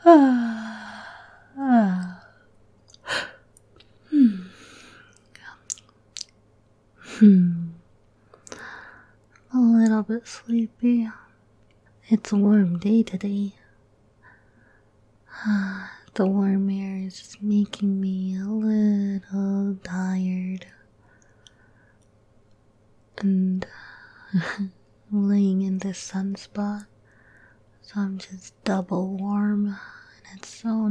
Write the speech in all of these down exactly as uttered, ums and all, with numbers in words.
Hmm. A little bit sleepy. It's a warm day today. The warm air is just making me a little tired. And I'm laying in this sunspot, so I'm just double warm, and it's so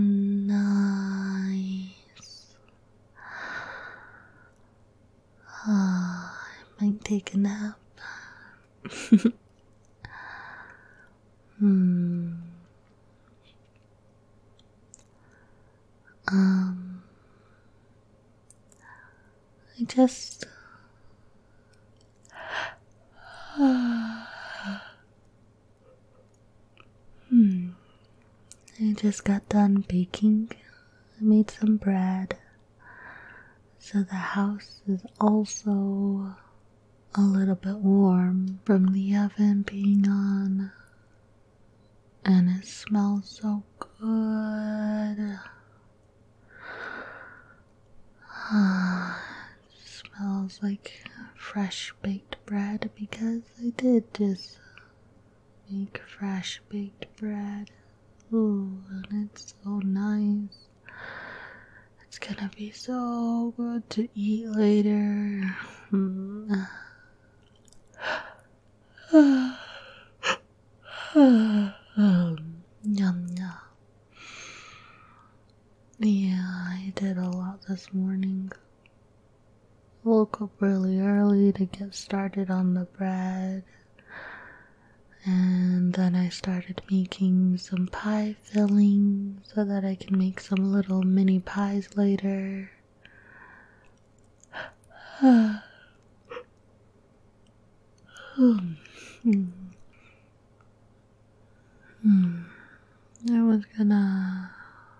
nice. Ah, I might take a nap. hmm. Um, I just. hmm. I just got done baking. I made some bread. So the house is also a little bit warm from the oven being on. And it smells so good. It smells like fresh baked bread because I did just make fresh baked bread. Ooh, and it's so nice. It's gonna be so good to eat later. Mm. um, yum yum. Yeah, I did a lot this morning. Woke up really early to get started on the bread. And then I started making some pie filling so that I can make some little mini pies later. hmm. Hmm. I was gonna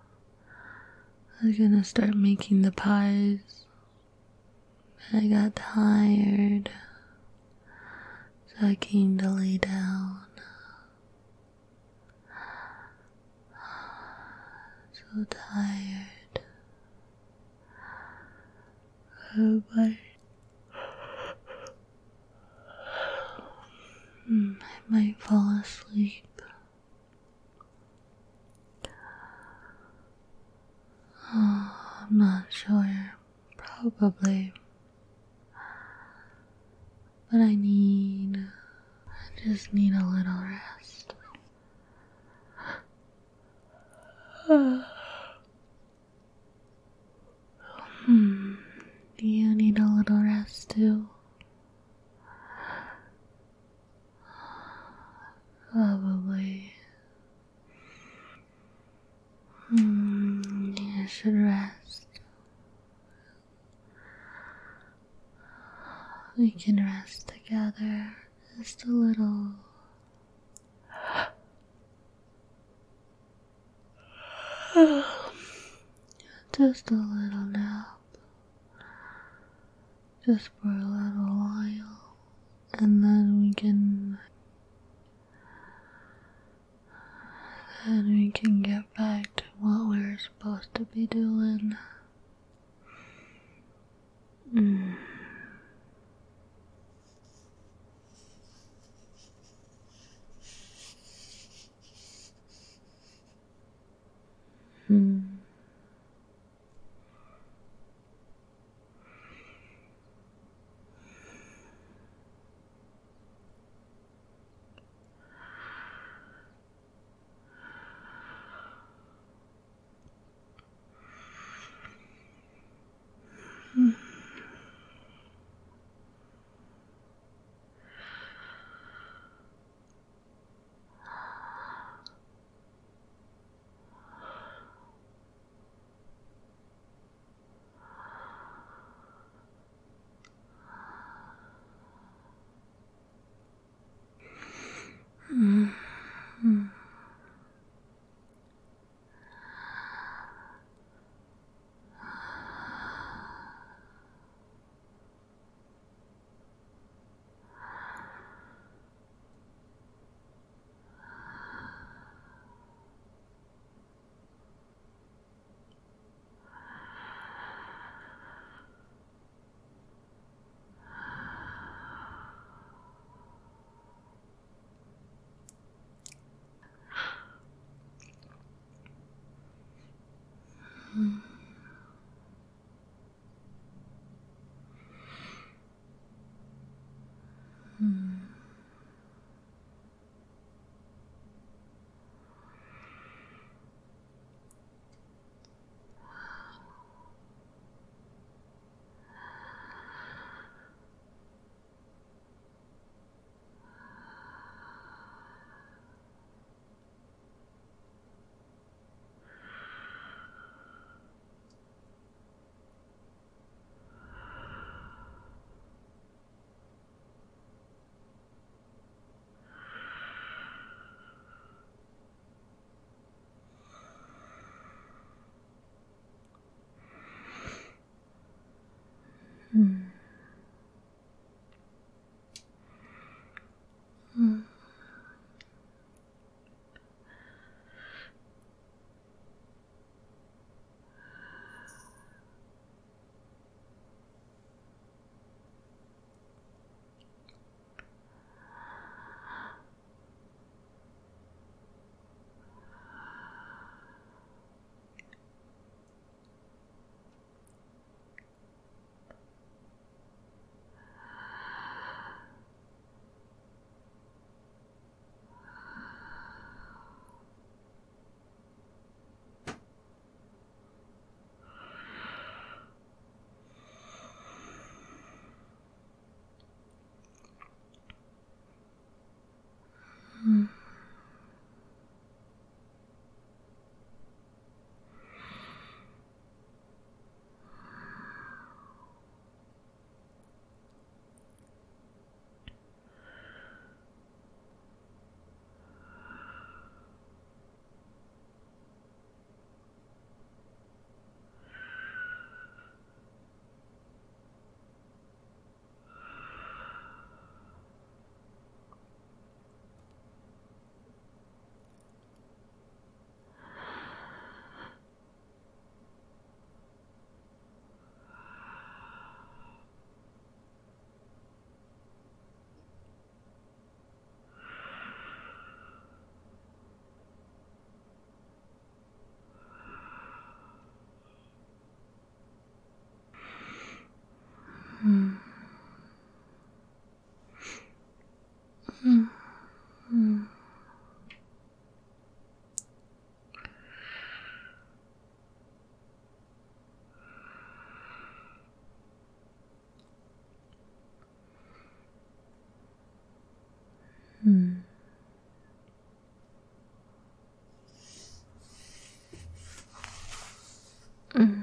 I was gonna start making the pies, but I got tired, so I came to lay down. So tired. Oh boy. Hmm, I might fall asleep. Oh, I'm not sure. Probably. But I need, I just need a little rest. hmm. Do you need a little rest too? Probably. Hmm. You should rest. We can rest together. Just a little. Just a little nap. Just for a little while. And then we can. Then we can get back to what we're supposed to be doing. Mm. Hmm. Mm.